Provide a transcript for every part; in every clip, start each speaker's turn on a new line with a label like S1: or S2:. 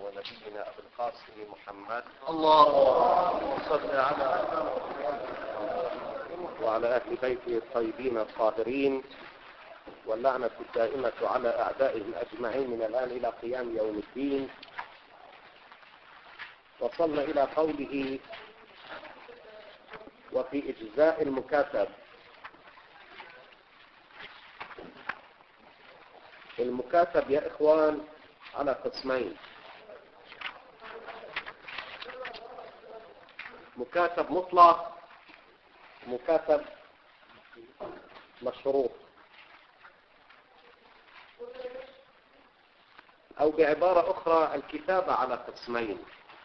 S1: ونبينا أبي القاسم محمد
S2: اللهم صل
S1: وعلى أهل بيته الطيبين الطاهرين، واللعنة الدائمة على أعدائهم أجمعين من الآن إلى قيام يوم الدين. وصلنا إلى قوله: وفي إجزاء المكاتب. المكاتب يا إخوان على قسمين: مكاتب مطلق ومكاتب مشروط، أو بعبارة أخرى الكتابة على قسمين: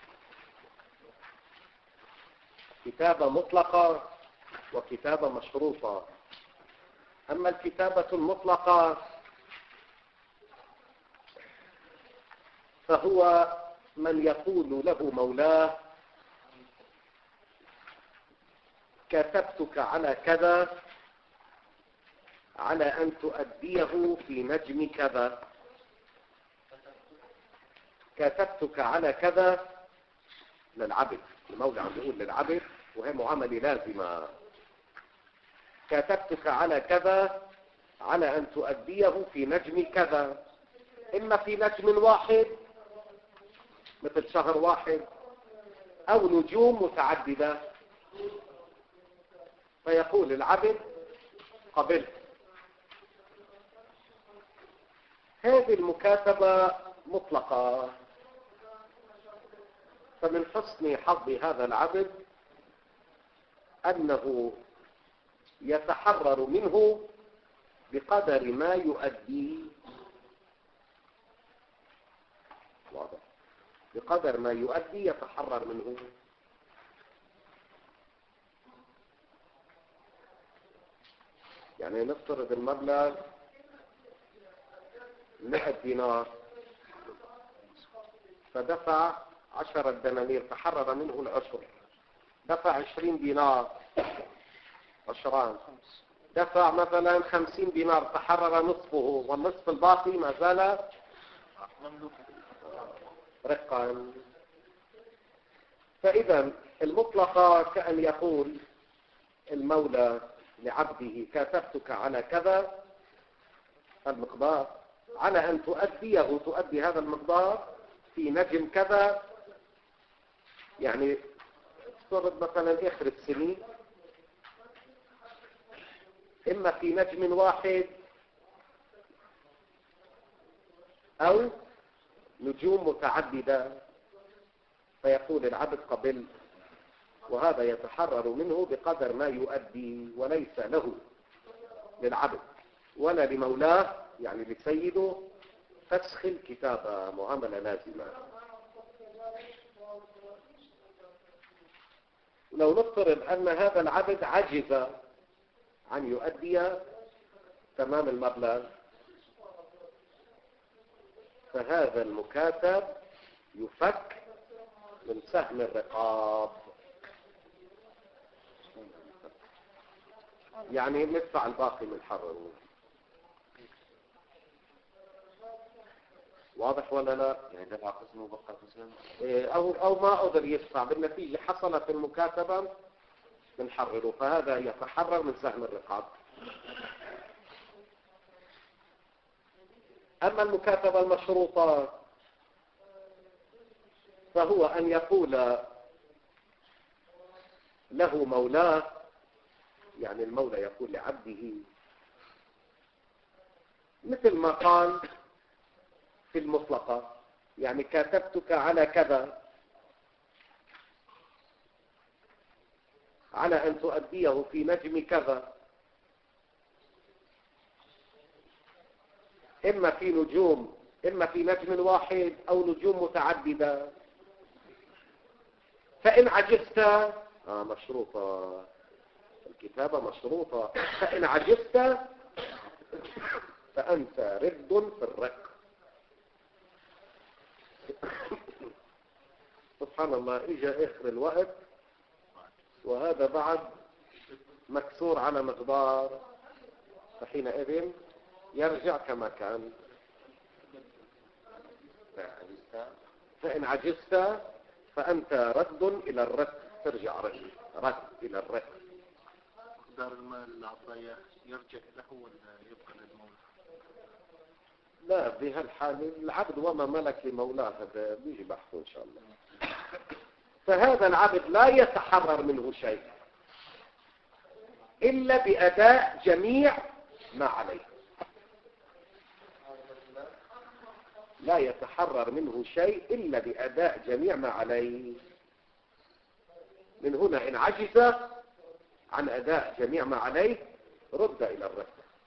S1: كتابة مطلقة وكتابة مشروطة. أما الكتابة المطلقة فهو من يقول له مولاه: كتبتك على كذا على أن تؤديه في نجم كذا. كتبتك على كذا للعبد، المولى عم يقول للعبد، وهي معاملة لازمة. كتبتك على كذا على أن تؤديه في نجم كذا، إما في نجم واحد مثل شهر واحد، أو نجوم متعددة. فيقول العبد: قبلت. هذه المكاتبة مطلقة، فمن حسن حظ هذا العبد أنه يتحرر منه بقدر ما يؤدي. واضح؟ بقدر ما يؤدي يتحرر منه. يعني نفترض المبلغ 100 دينار، فدفع 10 دنانير، تحرر منه العشر. دفع 20 دينار عشران، دفع مثلا 50 دينار، تحرر نصفه، والنصف الباقي ما زال رقا. فإذا المطلقة كأن يقول المولى لعبده: كاتبتك على كذا المقدار على أن تؤدي هذا المقدار في نجم كذا. يعني افترض مثلا آخر السنين، إما في نجم واحد أو نجوم متعددة. فيقول العبد: قبل. وهذا يتحرر منه بقدر ما يؤدي، وليس له للعبد ولا لمولاه يعني لسيده فسخ الكتابة، معاملة لازمة. لو نفترض أن هذا العبد عجز عن يؤدي تمام المبلغ، فهذا المكاتب يفك من سهم الرقاب، يعني ندفع الباقي من حرره. واضح ولا لا؟
S2: يعني دفع قسم وبقى قسم،
S1: أو ما قدر يدفع، بالنتيجة حصلت المكاتبة من حرره، فهذا يتحرر من سهم الرقاب. أما المكاتبة المشروطة فهو أن يقول له مولاه، يعني المولى يقول لعبده مثل ما قال في المطلقة، يعني كاتبتك على كذا على أن تؤديه في نجم كذا، إما في نجم واحد أو نجوم متعددة. فإن عجزت، مشروطة الكتابة، مشروطة. فإن عجزت فأنت رد في الرق. سبحان الله، إجا آخر الوقت وهذا بعد مكسور على مقدار، فحينئذ يرجع كما كان. فإن عجزت فأنت رد إلى الرق، ترجع رد إلى الرق.
S2: مقدار المال اللي أعطاه يرجع له ولا يبقى للمولى؟
S1: لا، بهالحالة العبد وما ملك لمولاه، هذا بيجي بحثه إن شاء الله. فهذا العبد لا يتحرر منه شيء إلا بأداء جميع ما عليه. لا يتحرر منه شيء إلا بأداء جميع ما عليه. من هنا إن عجز عن أداء جميع ما عليه رد إلى الرق.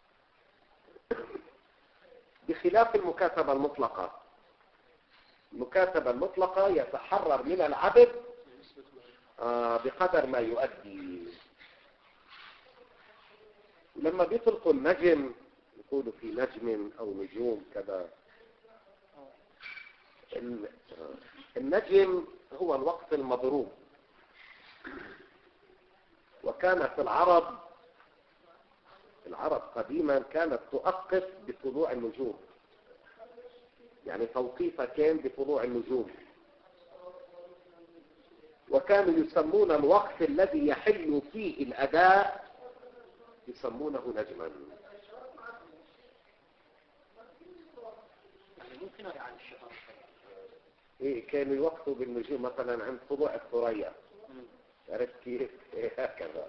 S1: بخلاف المكاتبة المطلقة. المكاتبة المطلقة يتحرر من العبد بقدر ما يؤدي. لما بيطلقوا النجم يقولوا في نجم أو نجوم كذا. النجم هو الوقت المضروب، وكانت العرب قديما كانت تؤقت بطلوع النجوم، يعني توقيفها كان بطلوع النجوم. وكانوا يسمون الوقت الذي يحل فيه الأداء يسمونه نجما.
S2: يعني ممكن يعني الشهر
S1: كانوا يوقفوا بالنجوم مثلا عند طلوع الثريا، عرفت كيف؟ هكذا.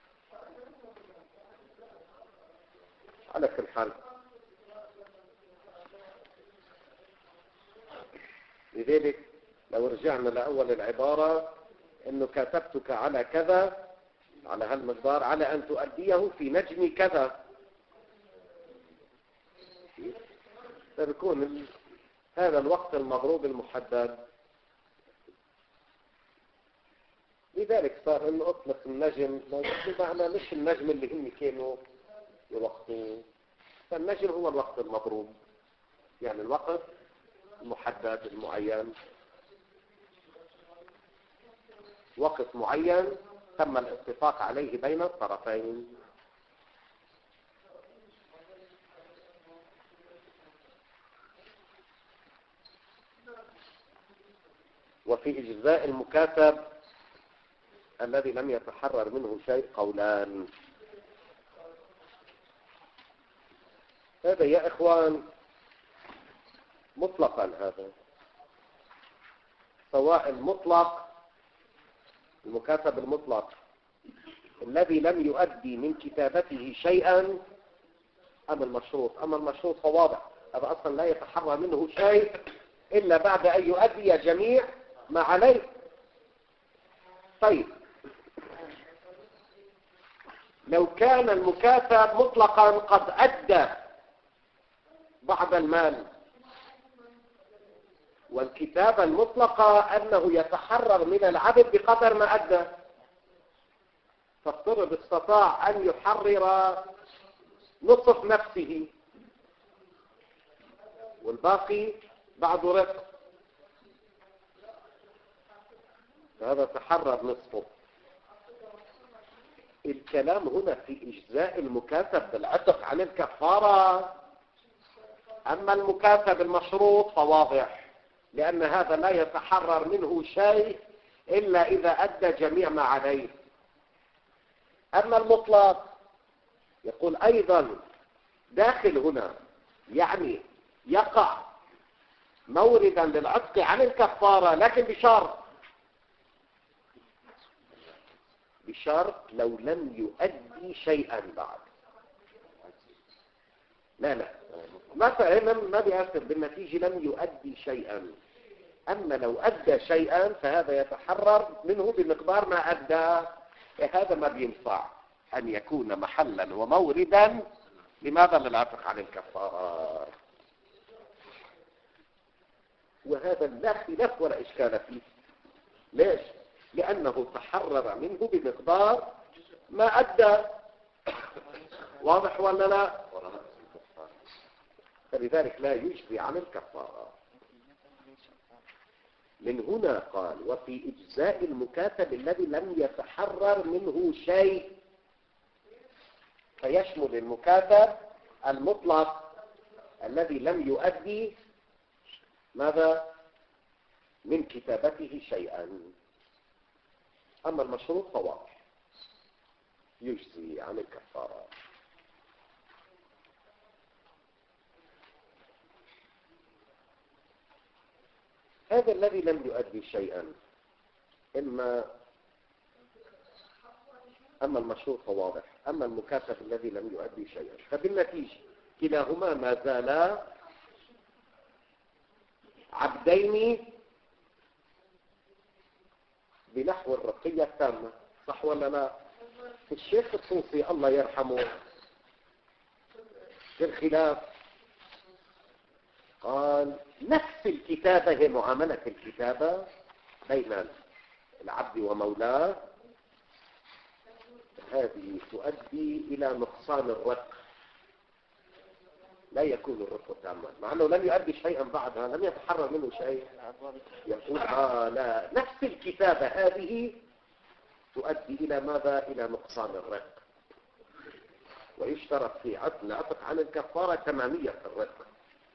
S1: على كل حال، لذلك لو رجعنا لأول العبارة إنه كاتبتك على كذا، على هالمقدار، على أن تؤديه في نجم كذا، فبيكون هذا الوقت المضروب المحدد. لذلك صار إنه أطلق النجم بمعنى مش النجم اللي هم كانوا يوقتوه. فالنجم هو الوقت المضروب، يعني الوقت المحدد المعين، وقت معين تم الاتفاق عليه بين الطرفين. وفي إجزاء المكاتب الذي لم يتحرر منه شيء قولان. هذا يا إخوان مطلقا، هذا سواء المطلق المكاتب المطلق الذي لم يؤدي من كتابته شيئا أم المشروط. أما المشروط فواضح، هذا أصلا لا يتحرر منه شيء إلا بعد أن يؤدي جميع ما عليه. طيب، لو كان المكاتب مطلقا قد أدى بعض المال، والكتابة المطلقة أنه يتحرر من العبد بقدر ما أدى، فافترض استطاع أن يحرر نصف نفسه والباقي بعد رق، فهذا تحرر نصفه. الكلام هنا في إجزاء المكاتب بالعتق عن الكفارة. أما المكاتب المشروط فواضح، لأن هذا لا يتحرر منه شيء إلا إذا أدى جميع ما عليه. أما المطلق يقول أيضا داخل هنا، يعني يقع موردا للعتق عن الكفارة، لكن بشرط لو لم يؤدي شيئا بعد. لا مثلا ما بيأثر بالنتيجة لم يؤدي شيئا. أما لو أدى شيئا فهذا يتحرر منه بمقدار ما أدى. هذا ما بينفع أن يكون محلا وموردا. لماذا؟ للعتق عن الكفارة. وهذا لا خلاف ولا إشكال فيه. ليش؟ لأنه تحرر منه بمقدار ما أدى. واضح ولا لا؟ فلذلك لا يجزي عن الكفارة. من هنا قال وفي إجزاء المكاتب الذي لم يتحرر منه شيء، فيشمل المكاتب المطلق الذي لم يؤدي ماذا؟ من كتابته شيئا. أما المشروط فواضح يجزي عن الكفارة. هذا الذي لم يؤدي شيئا أما المشروط فواضح، أما المكاتب الذي لم يؤدي شيئا، فبالنتيجة كلاهما ما زالا عبدين بنحو الرقية التامة. صح ولا لا؟ الشيخ الطوسي الله يرحمه في الخلاف قال نفس الكتابة هي معاملة الكتابة بين العبد ومولاه، هذه تؤدي إلى نقصان الرق، لا يكون الرق تاما، مع أنه لم يؤدي شيئا بعدها، لم يتحرر منه شيء. يقول لا، نفس الكتابة هذه تؤدي إلى ماذا؟ إلى نقصان الرق، ويشترط في العتق عن الكفارة تمامية الرق.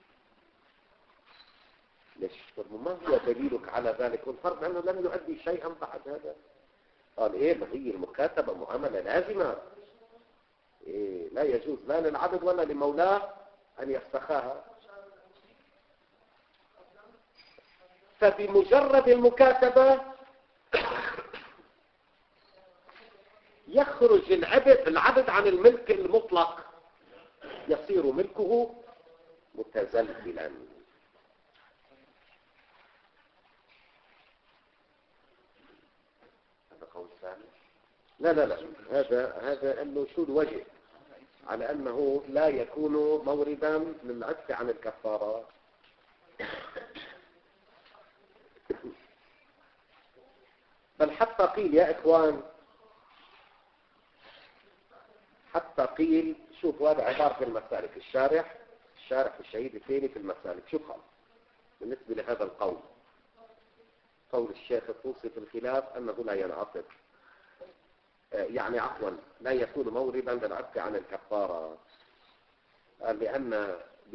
S1: ليش؟ ما هو دليلك على ذلك؟ والفرق أنه لم يؤدي شيئا بعد هذا. قال إيه؟ ما هي المكاتبة معاملة لازمة، إيه؟ لا يجوز لا للعبد ولا لمولاه أن يفسخها. فبمجرد المكاتبة يخرج العبد عن الملك المطلق، يصير ملكه متزلزلا. هذا قول ثاني. لا هذا أنه شو الوجه على أنه لا يكون موردا للعتق عن الكفارة. بل حتى قيل يا إخوان، حتى قيل، شوف هذا عبارة في المسالك، الشارح الشهيد الثاني في المسالك، شوف قال بالنسبة لهذا القول، قول الشيخ الطوسي في الخلاف أنه لا ينعقد، يعني عفوا لا يكون موردا للعتق عن الكفارة، لأن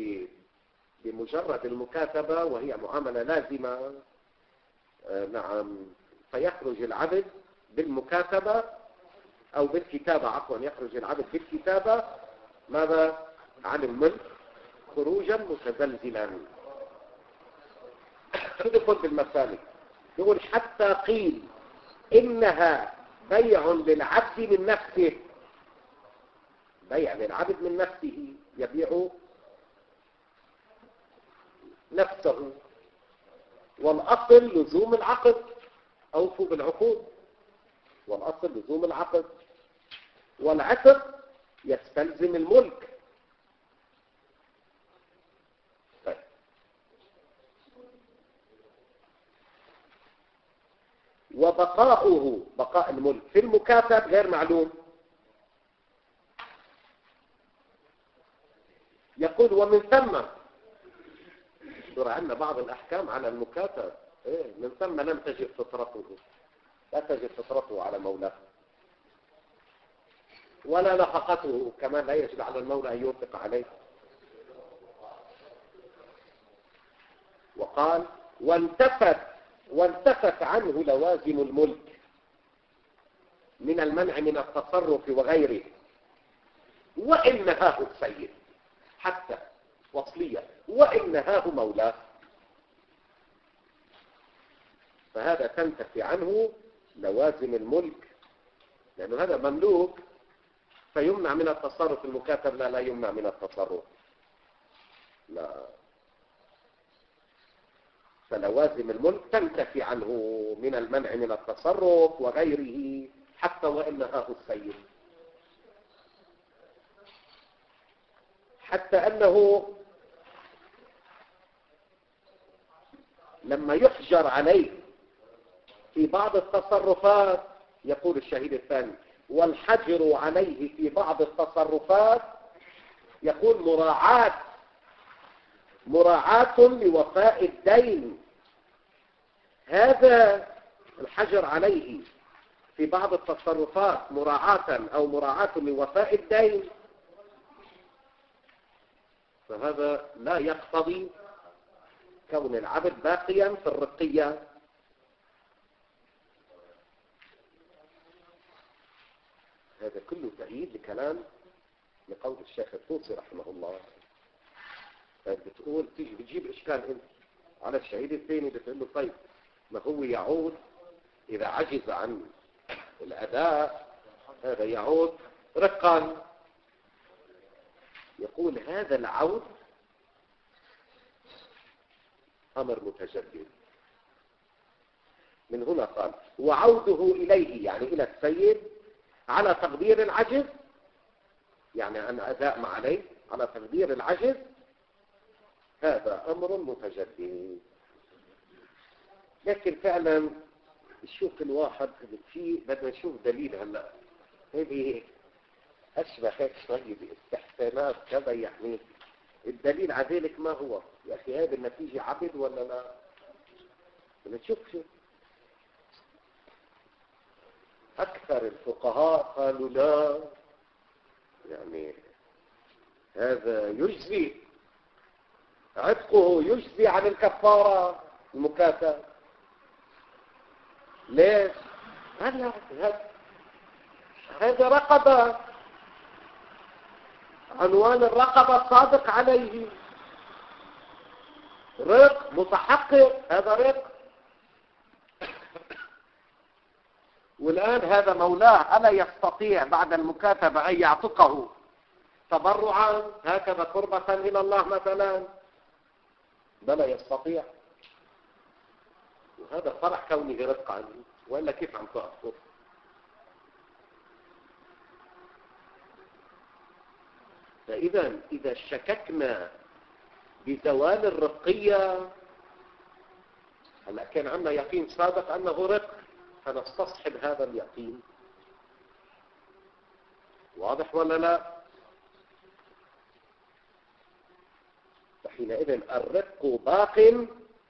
S1: بمجرد المكاتبة وهي معاملة لازمة، نعم، فيخرج العبد بالمكاتبة أو بالكتابة، عفوا يخرج العبد بالكتابة ماذا؟ عن الملك خروجا متزلزلا. شو يقول بالمسالك؟ يقول حتى قيل إنها بيع للعبد من نفسه، بيع للعبد من نفسه، يبيع نفسه، والأصل لزوم العقد، أوفوا بالعقود، والأصل لزوم العقد، والعتق يستلزم الملك. طيب. وبقاؤه، بقاء الملك في المكاتب غير معلوم. يقول ومن ثم ترى عندنا بعض الأحكام على المكاتب، من ثم لم تجب فطرته، لا تجب فطرته على مولاه، ولا نفقته كمان لا يجب على المولى أن ينفق عليه. وقال وانتفت عنه لوازم الملك من المنع من التصرف وغيره، وإن نهاه السيد، حتى وصلية، وإن نهاه مولاه، فهذا تنتفي عنه لوازم الملك، لأنه هذا مملوك فيمنع من التصرف. المكاتب لا يمنع من التصرف، لا، فلوازم الملك تنتفي عنه من المنع من التصرف وغيره حتى وإن نهاه السيد، حتى أنه لما يحجر عليه في بعض التصرفات، يقول الشهيد الثاني والحجر عليه في بعض التصرفات، يقول مراعاة لوفاء الدين. هذا الحجر عليه في بعض التصرفات مراعاة لوفاء الدين، فهذا لا يقتضي كون العبد باقيا في الرقية. هذا كله تأييد لكلام لقول الشيخ الطوسي رحمه الله. بتقول تيجي بتجيب إشكال انت على الشهيد الثاني، بتقول له طيب ما هو يعود إذا عجز عن الأداء هذا يعود رقا. يقول هذا العود أمر متجدد. من هنا قال وعوده إليه يعني إلى السيد على تقدير العجز، يعني أن أداء ما عليه على تقدير العجز، هذا أمر متجدد. لكن فعلا شوف الواحد فيه بدنا نشوف دليل. هلا هذه أشبه هيك شوية باستحسانات كذا، يعني الدليل على ذلك ما هو؟ يا أخي هذه النتيجة عبد ولا لا؟ بدنا نشوف شو. أكثر الفقهاء قالوا لا، يعني هذا يجزي عتقه، يجزي عن الكفارة المكافأة. ليش؟ هذا رقبة، عنوان الرقبة صادق عليه، رق متحقق، هذا رق. والآن هذا مولاه ألا يستطيع بعد المكاتبة أن يعتقه تبرعا هكذا قربة إلى الله مثلا؟ بلى يستطيع. وهذا فرح كونه رقا، وإلا كيف عم تأخذ؟ فإذا إذا شككنا بزوال الرقية، هلا كان عندنا يقين سابق أنه رق، فنستصحب هذا اليقين. واضح ولا لا؟ فحينئذ الرق باق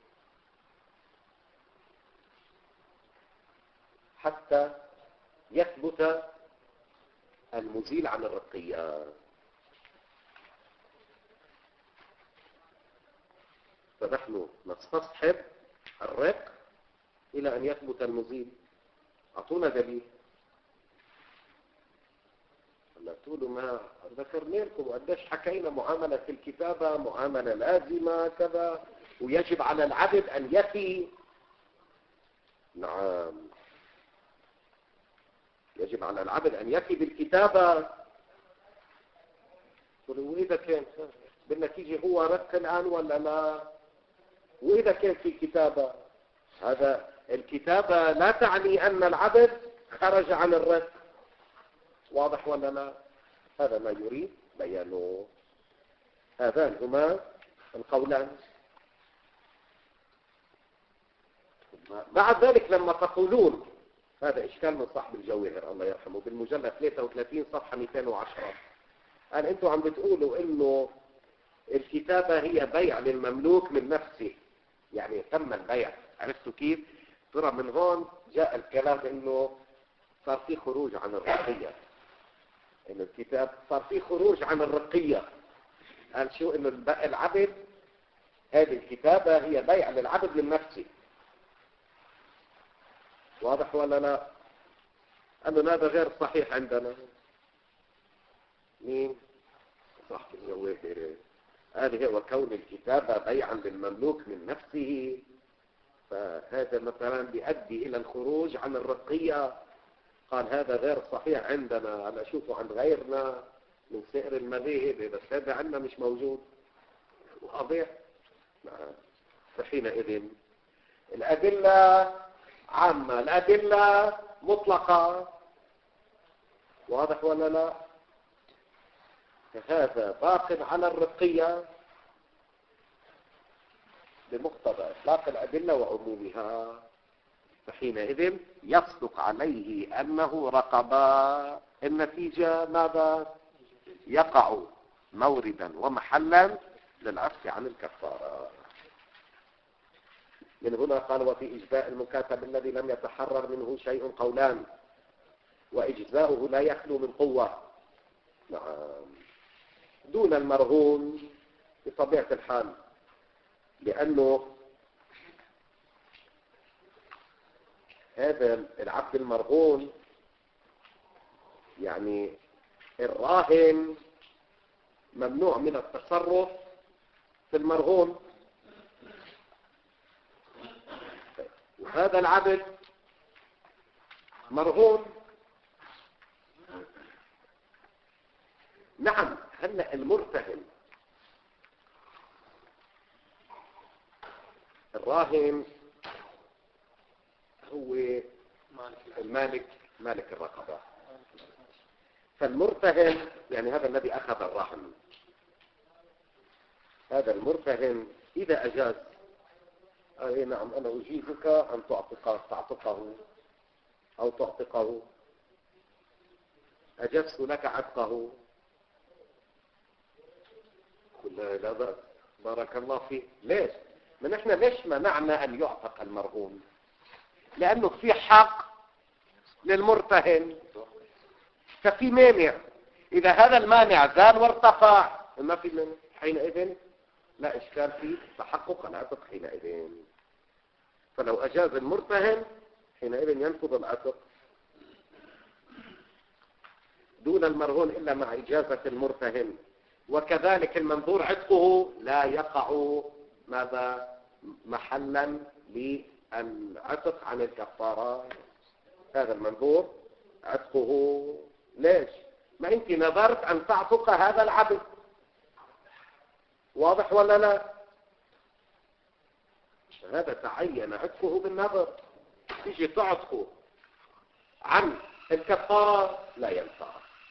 S1: حتى يثبت المزيل عن الرقية. فنحن نستصحب الرق إلى أن يثبت المزيل. أعطونا دليل. لا تقولوا ما ذكرنا لكم قديش حكينا معاملة الكتابة معاملة لازمة كذا، ويجب على العبد أن يفي. نعم، يجب على العبد أن يفي بالكتابة. وإذا كان بالنتيجة هو رق الآن ولا لا؟ وإذا كان في كتابة، هذا الكتابة لا تعني أن العبد خرج عن الرق. واضح ولا لا؟ هذا ما يريد بيانه. هذان هما القولان. بعد ذلك لما تقولون، هذا إشكال من صاحب الجوهر الله يرحمه بالمجلد 33 صفحة 210، قال أنتم عم بتقولوا إنه الكتابة هي بيع للمملوك من نفسه، يعني تم البيع. عرفتوا كيف؟ ترى من هون جاء الكلام إنه صار في خروج عن الرقية، إنه الكتاب صار في خروج عن الرقية. قال شو؟ إنه العبد، هذه الكتابة هي بيع للعبد من نفسه. واضح ولا لا؟ أنه هذا غير صحيح عندنا. مين؟ صاحب الجوهر. هذا هو كون الكتابة بيعا للمملوك من نفسه، فهذا مثلا بيؤدي إلى الخروج عن الرقية. قال هذا غير صحيح عندنا، أنا أشوفه عند غيرنا من سائر المذاهب، بس هذا عندنا مش موجود. واضح؟ فحينئذ الأدلة عامة، الأدلة مطلقة. واضح ولا لا؟ فهذا باق على الرقية بمقتضى إطلاق الأدلة وعمومها، فحينئذ يصدق عليه أنه رقبا. النتيجة ماذا؟ يقع موردا ومحلا للعفو عن الكفارة. من هنا قال وفي إجزاء المكاتب الذي لم يتحرر منه شيء قولان، وإجزاؤه لا يخلو من قوة. نعم، دون المرهون بطبيعة الحال لأنه هذا العبد المرهون يعني الراهن ممنوع من التصرف في المرهون، وهذا العبد مرهون. نعم، هلا المرتهن الراهن هو المالك، مالك الرقبة. فالمرتهن يعني هذا الذي أخذ الرهن، هذا المرتهن إذا أجاز أي نعم أنا أجيزك أن تعتقه أو تعتقه، أجزت لك عتقه، لا بأس، بارك الله فيك. ليش؟ من احنا ليش منعنا أن يعتق المرهون؟ لأنه في حق للمرتهن، ففي مانع. إذا هذا المانع زال وارتفع ما في من حينئذ لا إشكال في تحقق العتق حينئذ. فلو أجاز المرتهن حينئذ ينفذ العتق دون المرهون إلا مع إجازة المرتهن. وكذلك المنظور عتقه لا يقع ماذا محلا للعتق عن الكفارة. هذا المنظور عتقه ليش؟ ما أنت نظرت أن تعتق هذا العبد، واضح ولا لا؟ هذا تعين عتقه بالنظر، تيجي تعتقه عن الكفارة لا ينفع.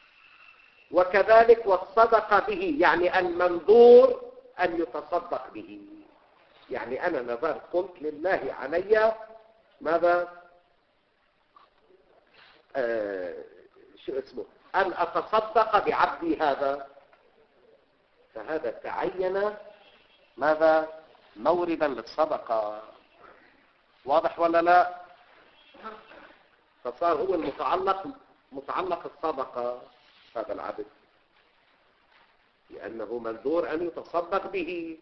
S1: وكذلك والصدقة به، يعني المنظور أن يتصدق به. يعني أنا نظرت قلت لله علي ماذا شو اسمه أن أتصدق بعبدي هذا، فهذا تعين ماذا موردا للصدقة، واضح ولا لا؟ فصار هو متعلق الصدقة هذا العبد، لأنه منذور أن يتصدق به.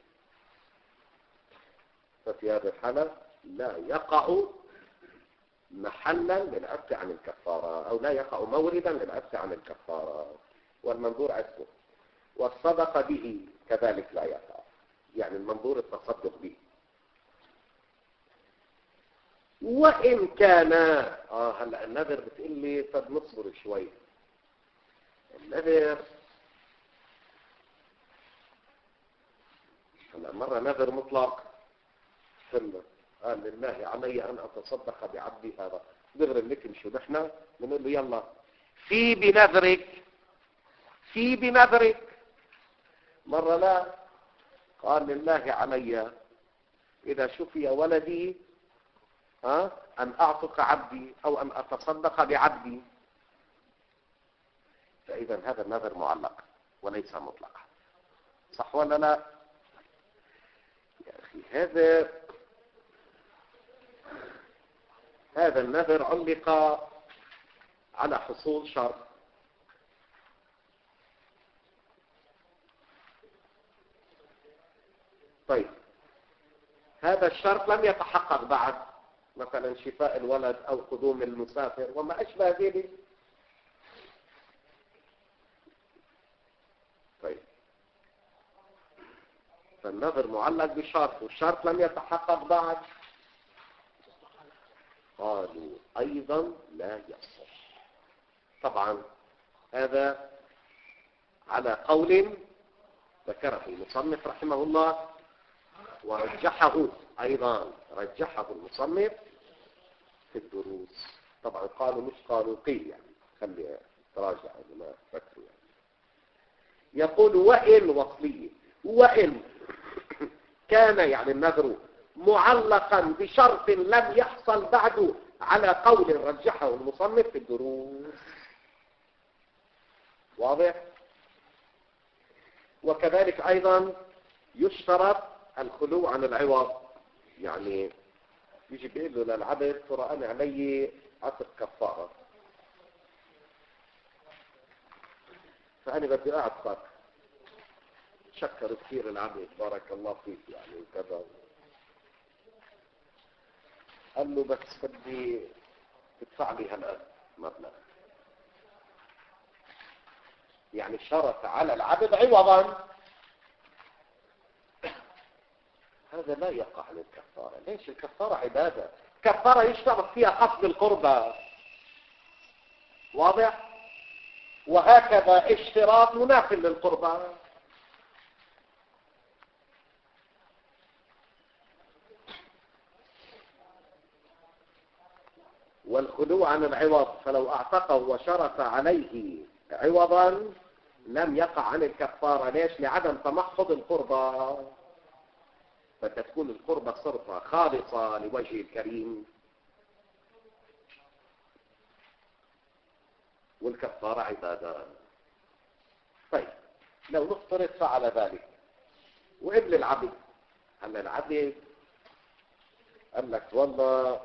S1: ففي هذه الحالة لا يقع محلا للعتق عن الكفارة، أو لا يقع موردا للعتق عن الكفارة، والمنظور عتقه. والصدقة به كذلك لا يقع، يعني المنظور التصدق به. وإن كان هلا النذر بتقول لي طب نصبر شوي. النذر هلا مرة نذر مطلق سنة، قال لله علي أن أتصدق بعبدي هذا، دغري بنكمل شو نحن بنقول له يلا في بنذرك. مرة لا، قال لله علي إذا شفي ولدي أن أعتق عبدي أو أن أتصدق بعبدي، فإذا هذا النذر معلق وليس مطلقا، صح ولا لا؟ يا أخي هذا النذر علق على حصول شرط. طيب هذا الشرط لم يتحقق بعد، مثلا شفاء الولد أو قدوم المسافر وما أشبه ذلك. طيب فالنذر معلق بشرط والشرط لم يتحقق بعد، قالوا أيضا لا يصح. طبعا هذا على قول ذكره المصنف رحمه الله، ورجحه أيضا رجحه المصنف في الدروس. طبعا قالوا مش قالوا قيل، يعني خلي تراجع ما فكروا يعني. يقول وإن وصلية، وإن كان يعني النذر معلقا بشرط لم يحصل بعده على قول رجحه المصنف في الدروس، واضح؟ وكذلك أيضا يشترط الخلو عن العوض، يعني يجي بيقول له للعبد ترى أنا علي عتق كفارة، فأنا بدي أعتقك، شكر كثير العبد بارك الله فيك يعني وكذا قال له بس بدي تدفع لي هالقد مبلغ، يعني شرط على العبد عوضا. هذا لا يقع عن الكفارة. ليش؟ الكفارة عبادة، كفارة يشترط فيها قصد القربى، واضح؟ وهكذا اشتراط منافل للقربى. والخلو عن العوض، فلو اعتقه وشرط عليه عوضا لم يقع عن الكفارة. ليش؟ لعدم تمحض القربى، فتكون القربة صرفة خالصة لوجه الكريم، والكفارة عبادة. طيب لو نفترض فعل ذلك وابن العبد، هلا العبد قال لك والله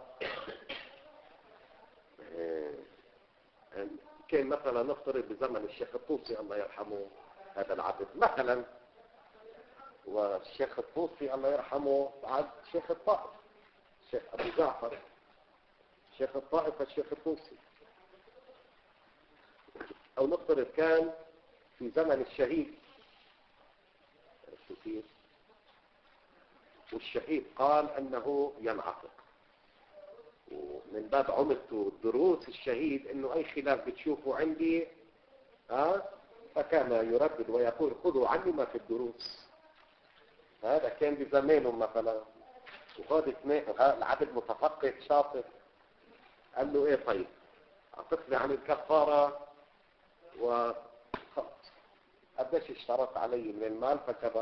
S1: كان مثلا نفترض بزمن الشيخ الطوسي الله يرحمه هذا العبد مثلا، والشيخ الطوسي الله يرحمه عاد شيخ الطائف، الشيخ أبو جعفر شيخ الطائف الشيخ الطوسي. أو نفترض كان في زمن الشهيد كثير، والشهيد قال أنه ينعتق، ومن باب عملته دروس الشهيد أنه أي خلاف بتشوفوا عندي فكان يردد ويقول خذوا عني ما في الدروس. هذا كان بزمانه مثلا، وهذا اثنين العبد متفقه شاطر، قال له ايه طيب اعطتني عن الكفاره وخلص، قديش اشترط علي من المال فكذا.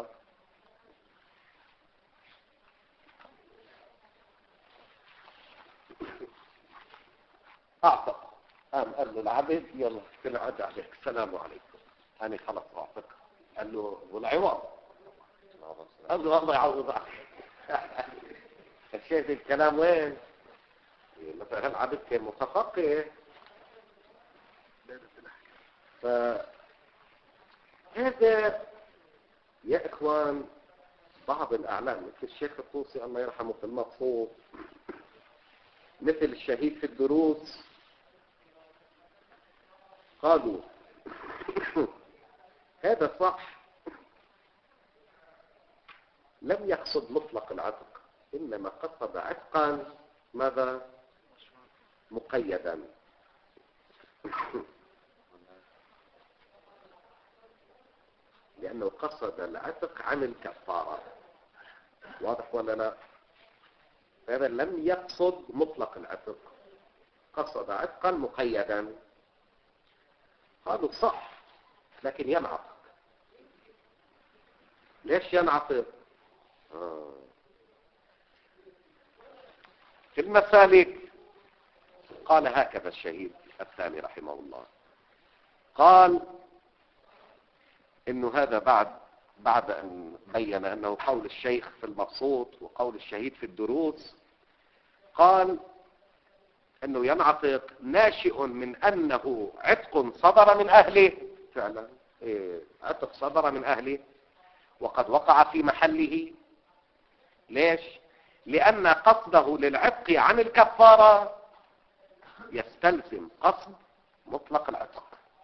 S1: اعتق، قام قال له العبد يلا تنعد عليك السلام عليكم انا خلص اعتق. قال له والعوض؟ قال له الله يعوضك. شايف الكلام وين؟ مثلا العبد كان متفقه، فهذا يا اخوان بعض الاعلام مثل الشيخ الطوسي الله يرحمه في المقصود، مثل الشهيد في الدروس، قالوا هذا صح، لم يقصد مطلق العتق، انما قصد عتقا ماذا؟ مقيدا. لانه قصد العتق عن الكفاره، واضح ولا لا؟ هذا لم يقصد مطلق العتق، قصد عتقا مقيدا. قالوا صح لكن ينعتق. ليش ينعتق؟ في المسالك قال هكذا الشهيد الثاني رحمه الله، قال انه هذا بعد ان بين انه قول الشيخ في المبسوط وقول الشهيد في الدروس، قال انه ينعتق ناشئ من انه عتق صدر من اهله، فعلا عتق صدر من اهله وقد وقع في محله. ليش؟ لان قصده للعتق عن الكفارة يستلزم قصد مطلق العتق.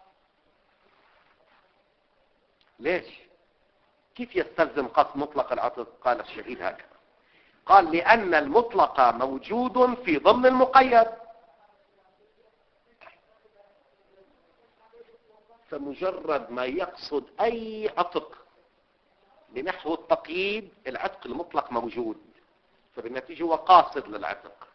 S1: ليش؟ كيف يستلزم قصد مطلق العتق؟ قال الشهيد هكذا، قال لأن المطلق موجود في ضمن المقيد، فمجرد ما يقصد أي عتق بنحو التقييد العتق المطلق موجود، فبالنتيجة هو قاصد للعتق.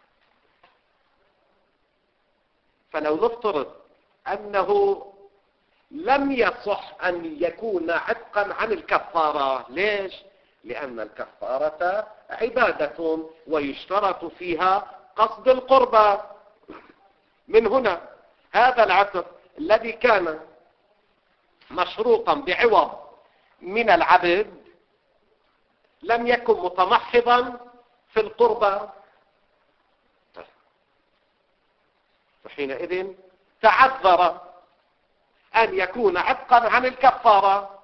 S1: فلو نفترض أنه لم يصح أن يكون عتقا عن الكفارة. ليش؟ لأن الكفارة عبادة ويشترط فيها قصد القربى. من هنا هذا العتق الذي كان مشروطا بعوض من العبد لم يكن متمحضا في القربى، فحينئذ تعذر أن يكون عتقا عن الكفارة.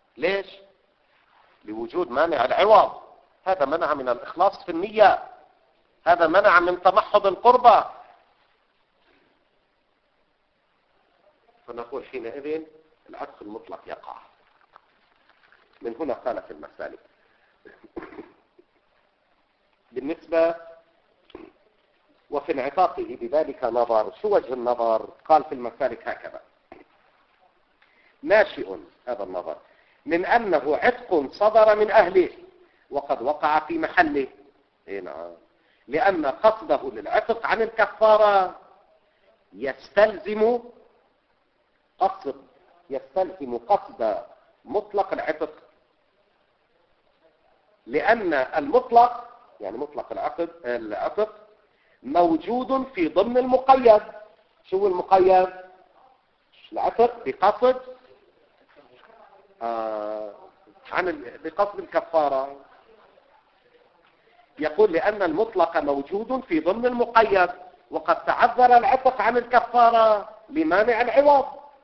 S1: ليش؟ لوجود مانع العوض، هذا منع من الإخلاص في النية، هذا منع من تمحض القربة. فنقول حينئذ العطف المطلق يقع. من هنا قال في المسالك. بالنسبة وفي انعطافه بذلك نظر. شو وجه النظر؟ قال في المسالك هكذا: ناشئ هذا النظر من أنه عتق صدر من أهله وقد وقع في محله. نعم، لأن قصده للعتق عن الكفارة يستلزم قصد مطلق العتق، لأن المطلق يعني مطلق العتق موجود في ضمن المقيد. شو المقيد؟ العتق بقصد بقصد الكفارة. يقول لأن المطلق موجود في ضمن المقيد وقد تعذر العتق عن الكفارة لمانع العوض.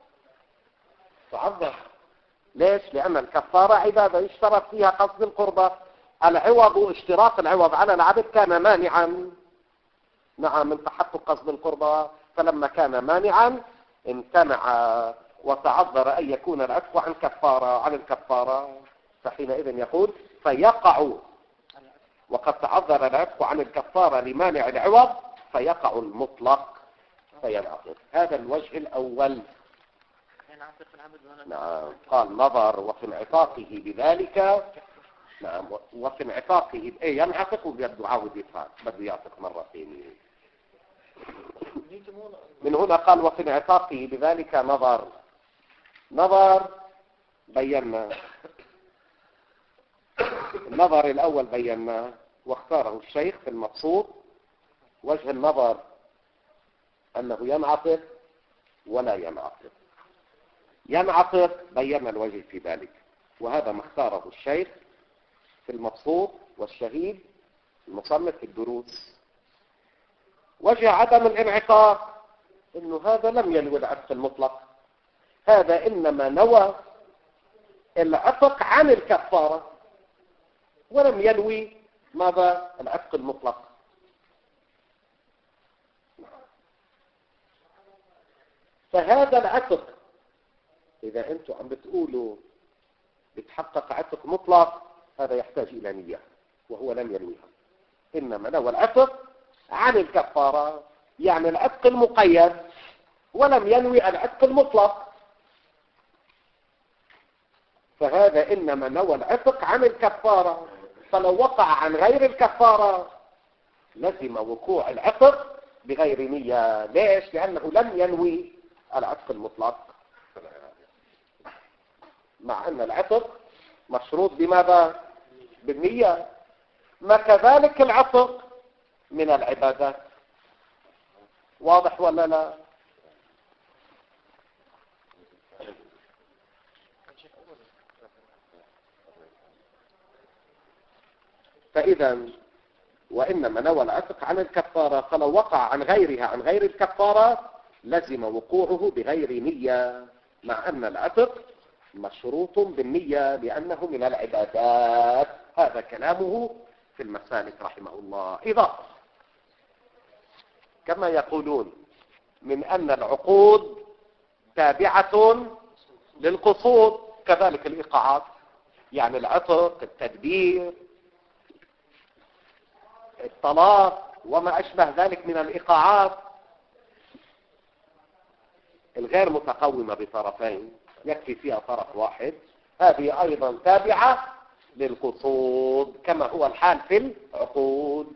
S1: تعذر ليش؟ لأن الكفارة عبادة يشترط فيها قصد القربة. العوض اشتراط العوض على العبد كان مانعا من تحقق قصد القربة، فلما كان مانعا امتنع وتعذر أن يكون العتق عن الكفارة، فحينئذ يقول فيقع وقد تعذر العتق عن الكفارة لمانع العوض فيقع المطلق فينعقد. هذا الوجه الأول. نعم، قال نظر وفي انعطافه بذلك. نعم، وفي انعطافه ينعطق وبده عاود يفعل، بده يعطق مرة ثانية. من هنا قال وفي انعطافه بذلك نظر بينا. النظر الأول بينا واختاره الشيخ في المبسوط. وجه النظر أنه ينعطف ولا ينعطف. ينعطف بينا الوجه في ذلك، وهذا ما اختاره الشيخ في المبسوط والشهيد المصنف في الدروس. وجه عدم الانعطاف انه هذا لم ينوي العتق المطلق، هذا انما نوى العتق عن الكفارة ولم ينوي ماذا؟ العتق المطلق. فهذا العتق اذا انتم عم بتقولوا بتحقق عتق مطلق هذا يحتاج الى نية، وهو لم ينويها، انما نوى العتق عن الكفارة يعني العتق المقيد ولم ينوي العتق المطلق. فهذا إنما نوى العتق عن الكفارة، فلو وقع عن غير الكفارة لزم وقوع العتق بغير نية. ليش؟ لأنه لم ينوي العتق المطلق، مع أن العتق مشروط بماذا؟ بالنية. ما كذلك العتق من العبادات. واضح ولا لا؟ فإذا وإنما نوى العتق عن الكفارة، فلو وقع عن غيرها عن غير الكفارة لزم وقوعه بغير نية، مع أن العتق مشروط بالنية لأنه من العبادات. هذا كلامه في المسالك رحمه الله. إضافة كما يقولون من أن العقود تابعة للقصود، كذلك الإيقاعات، يعني العتق، التدبير، الطلاق وما أشبه ذلك من الإيقاعات الغير متقومة بطرفين، يكفي فيها طرف واحد، هذه أيضا تابعة للقصود كما هو الحال في العقود.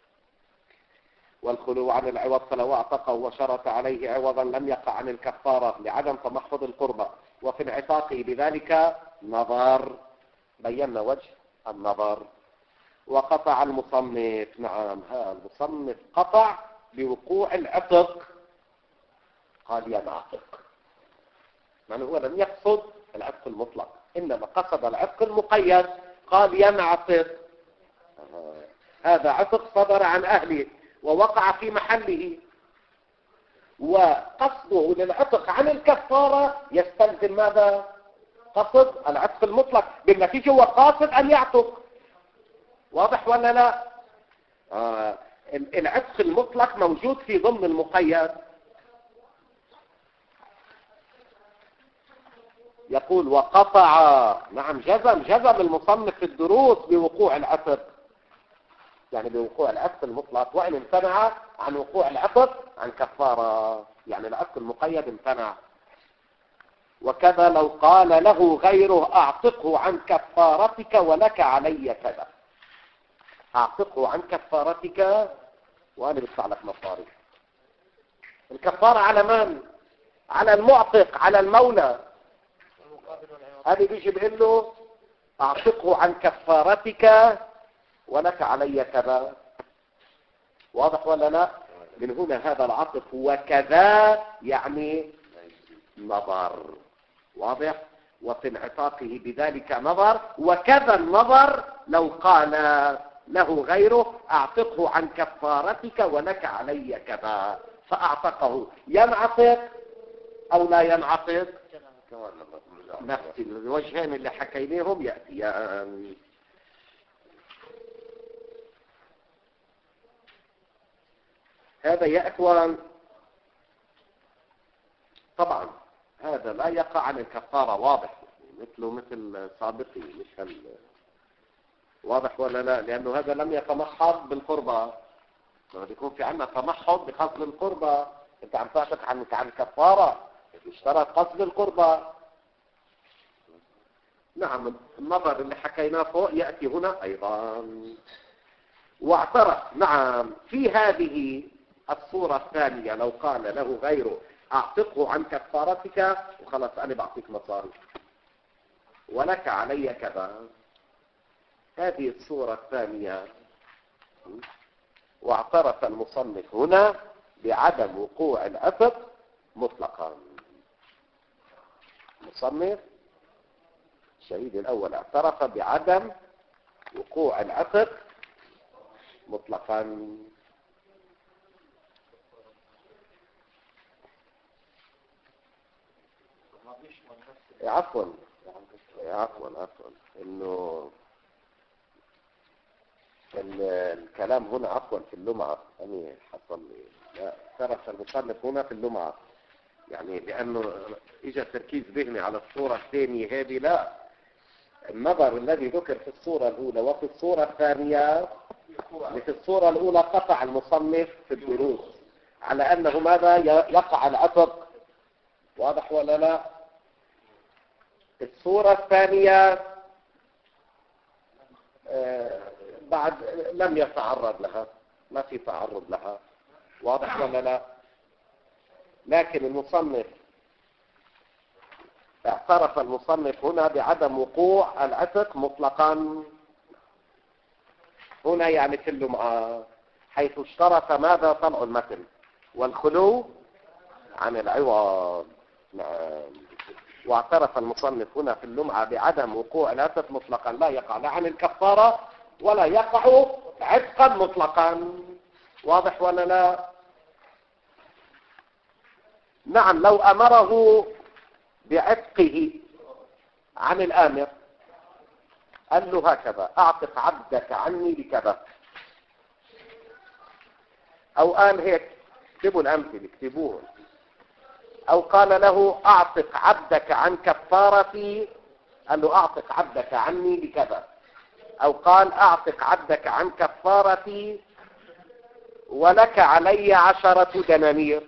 S1: والخلو عن العوض فلو اعتقه وشرط عليه عوضا لم يقع عن الكفارة لعدم تمحض القربة. وفي انعطاقه بذلك نظر. بينا وجه النظر. وقطع المصنف. نعم، المصنف قطع بوقوع العتق، قال ينعتق، يعني هو لم يقصد العتق المطلق إنما قصد العتق المقيد، قال ينعتق. هذا عتق صدر عن أهله ووقع في محله، وقصده للعتق عن الكفارة يستلزم ماذا؟ قصد العتق المطلق، بالنتيجة هو قاصد أن يعتق. واضح ولا لا؟ العتق المطلق موجود في ضمن المقيد. يقول وقطع، نعم جزم المصنف في الدروس بوقوع العتق، يعني بوقوع العتق المطلق، وإن امتنع عن وقوع العتق عن كفارة، يعني العتق المقيد امتنع. وكذا لو قال له غيره أعتقه عن كفارتك ولك علي كذا، أعتقه عن كفارتك وأنا بدفع لك مصاري. الكفارة على من؟ على المعتق، على المولى. هذه بيجي بيقول له أعتقه عن كفارتك ولك علي كذا. واضح ولا لا؟ من هنا هذا العطف وكذا يعني نظر، واضح؟ وفي انعطاقه بذلك نظر، وكذا النظر لو قال له غيره أعتقه عن كفارتك ولك علي كذا، فأعتقه، ينعطق أو لا ينعطق؟ نفس الوجهين اللي حكيناهم يأتيان. هذا يا أخوان طبعا هذا لا يقع عن الكفارة، واضح، مثل سابقي، مش واضح ولا لا؟ لأنه هذا لم يتمحض بالقربة. لما يكون في عنا تمحض بقصد القربة، انت عم تعتق عن الكفارة، اشترط قصد القربة. نعم النظر اللي حكيناه فوق يأتي هنا أيضا. واعترف، نعم، في هذه الصورة الثانية لو قال له غيره أعتقه عن كفارتك وخلاص أنا بعطيك مصاري ولك علي كذا، هذه الصورة الثانية. واعترف المصنف هنا بعدم وقوع العتق مطلقا. المصنف الشهيد الأول اعترف بعدم وقوع العتق مطلقا. عفوا انه الكلام هنا عفوا في اللمعة، أنا حصل لي لا اعترف المصنف هنا في اللمعة، يعني لأنه إجا تركيز ذهني على الصورة الثانية هذه. لا، النظر الذي ذكر في الصورة الأولى وفي الصورة الثانية، في الصورة الأولى قطع المصنف في الدروس على أنه ماذا يقع العتق، واضح ولا لا؟ الصورة الثانية بعد لم يتعرض لها، ما في تعرض لها، واضح ولا لا؟ لكن المصنف اعترف المصنف هنا بعدم وقوع العتق مطلقا. هنا يعني في اللمعة، حيث اشترط ماذا؟ طلع المتن والخلو عن العوض. نعم. واعترف المصنف هنا في اللمعة بعدم وقوع العتق مطلقا، لا يقع لا عن الكفارة ولا يقع عتقا مطلقا، واضح ولا لا؟ نعم، لو أمره بعتقه عن الآمر، قال له هكذا أعتق عبدك عني بكذا، أو قال هيك، اكتبوا الأمثلة اكتبوه، أو قال له أعتق عبدك عن كفارتي، قال له أعتق عبدك عني بكذا، أو قال أعتق عبدك عن كفارتي ولك علي 10 دنانير،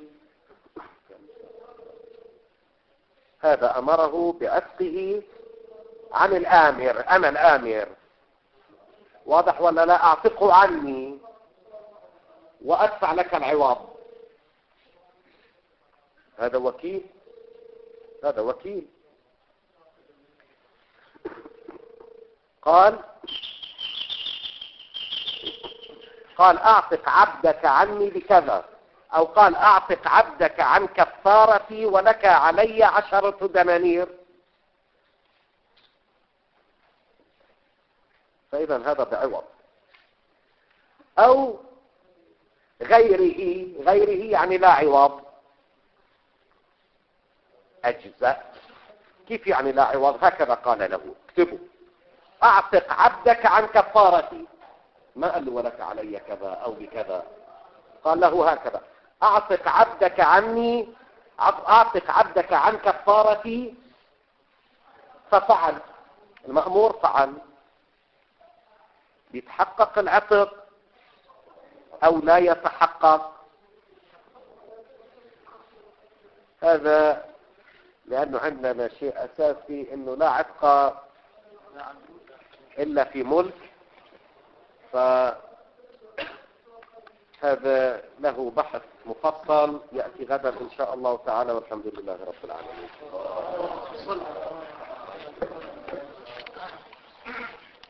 S1: هذا أمره بعتقه عن الآمر، أنا الآمر، واضح ولا لا؟ أعتقه عني وأدفع لك العوض. هذا وكيل، هذا وكيل. قال أعتق عبدك عني بكذا، أو قال أعتق عبدك عن كفارتي ولك علي 10 دنانير، فإذا هذا بعوض. أو غيره يعني لا عوض، أجزاء. كيف يعني لا عوض؟ هكذا قال له، اكتبوا أعتق عبدك عن كفارتي، ما قال له ولك علي كذا أو بكذا، قال له هكذا: أعتق عبدك عني، أعتق عبدك عن كفارتي. ففعل المأمور، فعل. يتحقق العتق أو لا يتحقق؟ هذا لأنه عندنا شيء أساسي، إنه لا عتق إلا في ملك، فهذا له بحث مفصل يأتي غدا إن شاء الله تعالى، والحمد لله رب العالمين.